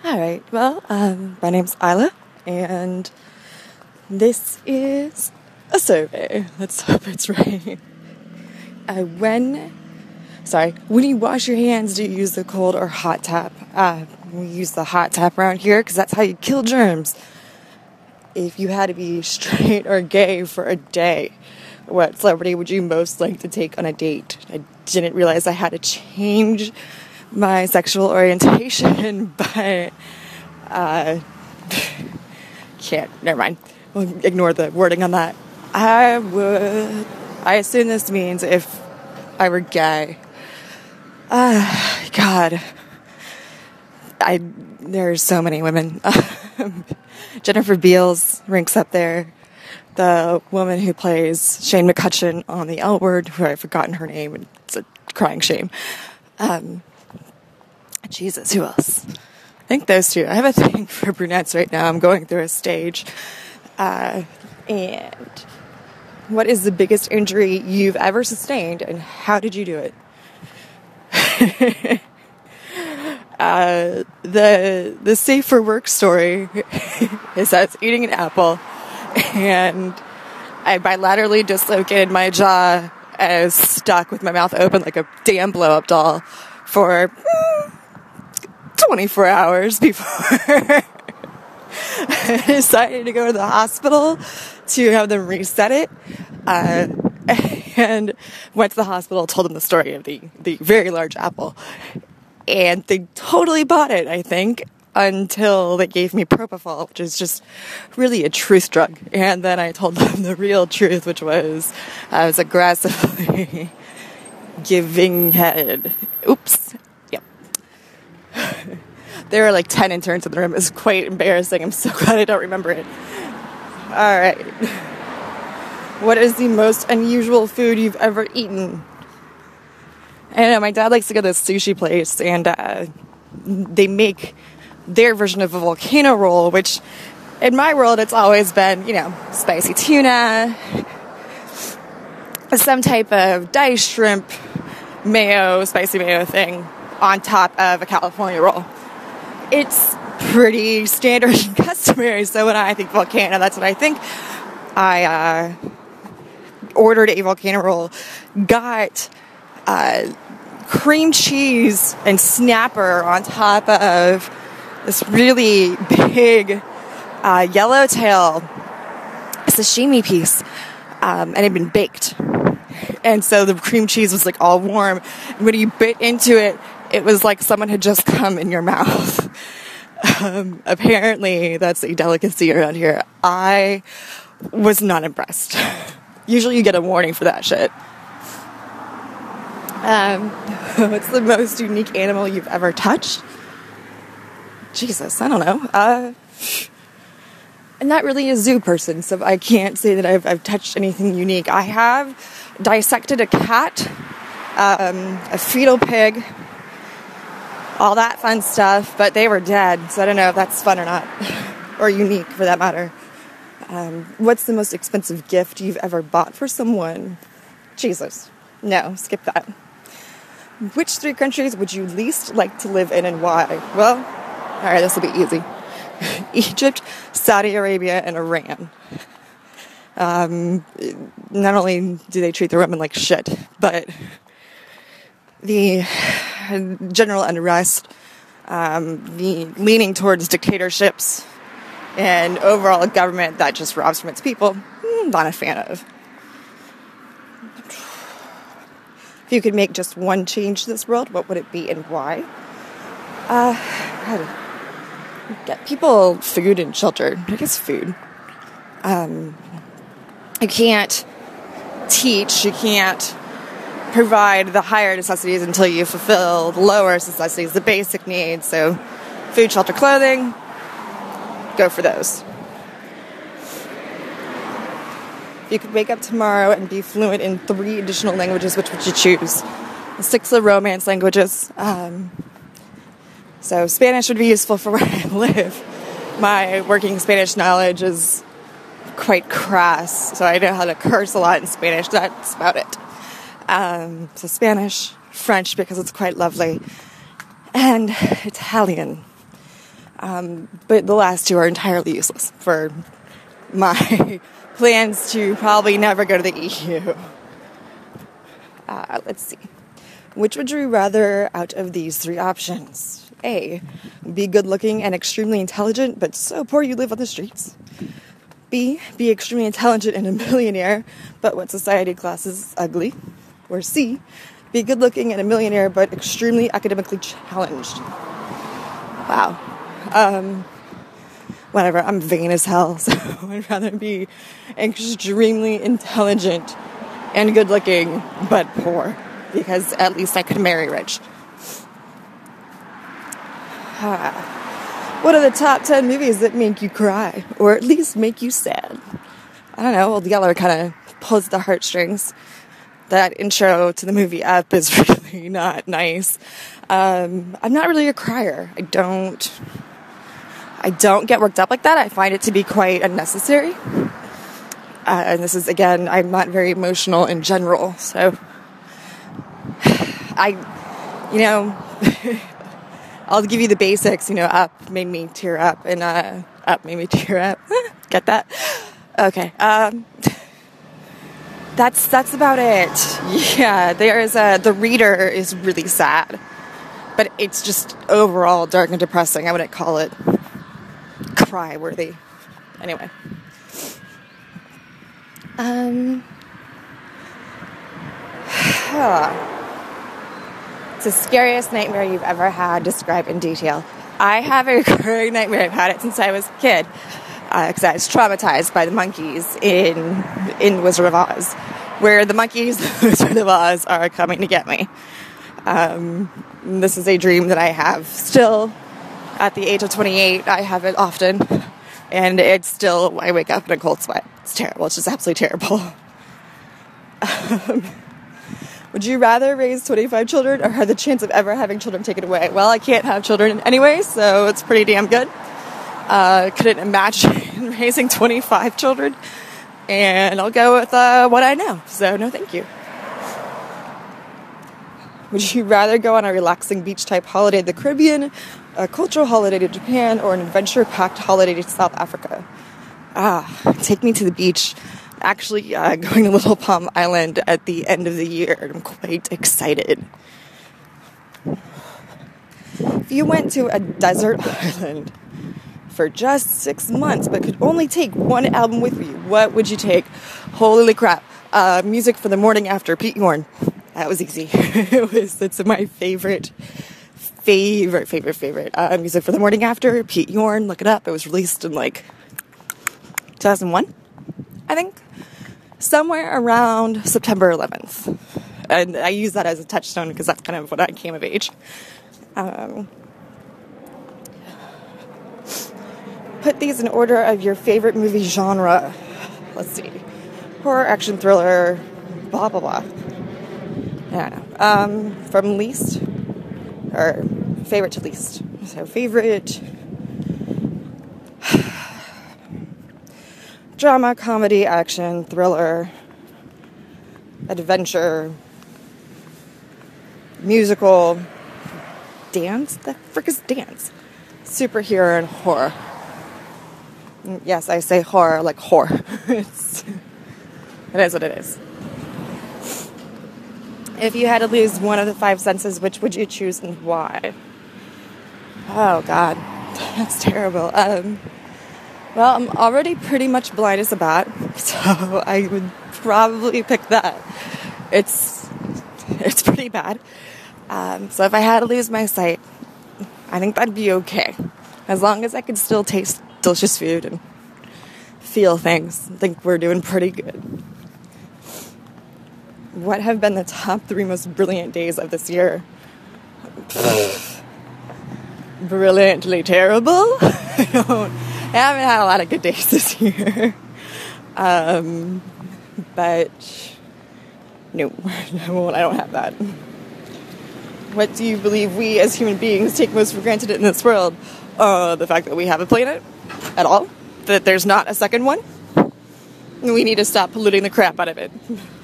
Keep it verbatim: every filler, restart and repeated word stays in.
All right, well, um, my name's Isla, and this is a survey. Let's hope it's right. Uh, when, sorry, when you wash your hands, do you use the cold or hot tap? Uh, we use the hot tap around here because that's how you kill germs. If you had to be straight or gay for a day, what celebrity would you most like to take on a date? I didn't realize I had to change my sexual orientation, but uh, can't, never mind. We'll ignore the wording on that. I would, I assume this means if I were gay. Ah, uh, God. I, there's so many women. Jennifer Beals ranks up there. The woman who plays Shane McCutcheon on The L Word, who I've forgotten her name, and it's a crying shame. Um, Jesus, who else? I think those two. I have a thing for brunettes right now. I'm going through a stage. Uh, and what is the biggest injury you've ever sustained, and how did you do it? uh, the the safe for work story is that I was eating an apple, and I bilaterally dislocated my jaw and I was stuck with my mouth open like a damn blow-up doll for twenty-four hours before I decided to go to the hospital to have them reset it. Uh, and went to the hospital, told them the story of the, the very large apple. And they totally bought it, I think, until they gave me propofol, which is just really a truth drug. And then I told them the real truth, which was I was aggressively giving head. Oops. Yep. There were like ten interns in the room. It was quite embarrassing. I'm so glad I don't remember it. All right. What is the most unusual food you've ever eaten? I know my dad likes to go to this sushi place, and uh, they make their version of a volcano roll, which in my world it's always been, you know, spicy tuna, some type of diced shrimp, mayo, spicy mayo thing on top of a California roll. It's pretty standard and customary, so when I think volcano, that's what I think. I uh, ordered a volcano roll, got uh, cream cheese and snapper on top of this really big uh, yellowtail sashimi piece, um, and it had been baked. And so the cream cheese was like all warm. And when you bit into it, it was like someone had just come in your mouth. Um, apparently, that's a delicacy around here. I was not impressed. Usually you get a warning for that shit. Um, what's the most unique animal you've ever touched? Jesus, I don't know. Uh, I'm not really a zoo person, so I can't say that I've, I've touched anything unique. I have dissected a cat, um, a fetal pig, all that fun stuff, but they were dead, so I don't know if that's fun or not, or unique for that matter. Um, what's the most expensive gift you've ever bought for someone? Jesus. No, skip that. Which three countries would you least like to live in and why? Well, alright, this will be easy. Egypt, Saudi Arabia, and Iran. Um, not only do they treat the women like shit, but the general unrest, um, the leaning towards dictatorships, and overall a government that just robs from its people, not a fan of. If you could make just one change to this world, what would it be and why? Uh, get people food and shelter. I guess food. Um, you can't teach, you can't provide the higher necessities until you fulfill the lower necessities, the basic needs. So food, shelter, clothing, go for those. If you could wake up tomorrow and be fluent in three additional languages, which would you choose? Six of the Romance languages. Um, so Spanish would be useful for where I live. My working Spanish knowledge is quite crass, so I know how to curse a lot in Spanish. That's about it. Um, so Spanish, French because it's quite lovely, and Italian. Um, but the last two are entirely useless for my plans to probably never go to the E U. Uh, let's see. Which would you rather out of these three options? A, be good looking and extremely intelligent, but so poor you live on the streets. B, be extremely intelligent and a millionaire, but what society classes ugly. Or C, be good looking and a millionaire, but extremely academically challenged. Wow. Um, whatever, I'm vain as hell, so I'd rather be extremely intelligent and good looking, but poor, because at least I could marry rich. Ah. What are the top ten movies that make you cry, or at least make you sad? I don't know, Old Yeller kind of pulls the heartstrings. That intro to the movie Up is really not nice. Um, I'm not really a crier. I don't, I don't get worked up like that. I find it to be quite unnecessary. Uh, and this is, again, I'm not very emotional in general, so I, you know, I'll give you the basics. You know, Up made me tear up, and uh, Up made me tear up. Get that? Okay. Um, that's that's about it. Yeah, there is a the Reader is really sad, but it's just overall dark and depressing. I wouldn't call it cry worthy. Anyway. Um. Huh. It's the scariest nightmare you've ever had. Describe in detail. I have a recurring nightmare. I've had it since I was a kid. Because uh, I was traumatized by the monkeys in in Wizard of Oz, where the monkeys in Wizard of Oz are coming to get me. Um, this is a dream that I have still at the age of twenty-eight. I have it often, and it's still, I wake up in a cold sweat. It's terrible. It's just absolutely terrible. Um, would you rather raise twenty-five children or have the chance of ever having children taken away? Well, I can't have children anyway, so it's pretty damn good. Uh, couldn't imagine raising twenty-five children, and I'll go with uh, what I know, so no thank you. Would you rather go on a relaxing beach-type holiday to the Caribbean, a cultural holiday to Japan, or an adventure-packed holiday to South Africa? Ah, take me to the beach. Actually, uh, going to Little Palm Island at the end of the year. I'm quite excited. If you went to a desert island for just six months, but could only take one album with you, what would you take? Holy crap. Uh, music for the Morning After, Pete Yorn. That was easy. it was, it's my favorite, favorite, favorite, favorite. Uh, music for the Morning After, Pete Yorn. Look it up. It was released in like two thousand one, I think. Somewhere around September eleventh. And I use that as a touchstone because that's kind of when I came of age. Um... Put these in order of your favorite movie genre. Let's see. Horror, action, thriller, blah, blah, blah. I don't know. Um, from least, or favorite to least. So favorite, drama, comedy, action, thriller, adventure, musical, dance? The frick is dance? Superhero and horror. Yes, I say horror like whore. it's, it is what it is. If you had to lose one of the five senses, which would you choose and why? Oh, God. That's terrible. Um, well, I'm already pretty much blind as a bat, so I would probably pick that. It's, it's pretty bad. Um, so if I had to lose my sight, I think that'd be okay. As long as I could still taste delicious food and feel things. I think we're doing pretty good. What have been the top three most brilliant days of this year? Brilliantly terrible. I don't. I haven't had a lot of good days this year. Um, but no, I won't. I don't have that. What do you believe we as human beings take most for granted in this world? Uh, the fact that we have a planet at all, that there's not a second one. We need to stop polluting the crap out of it.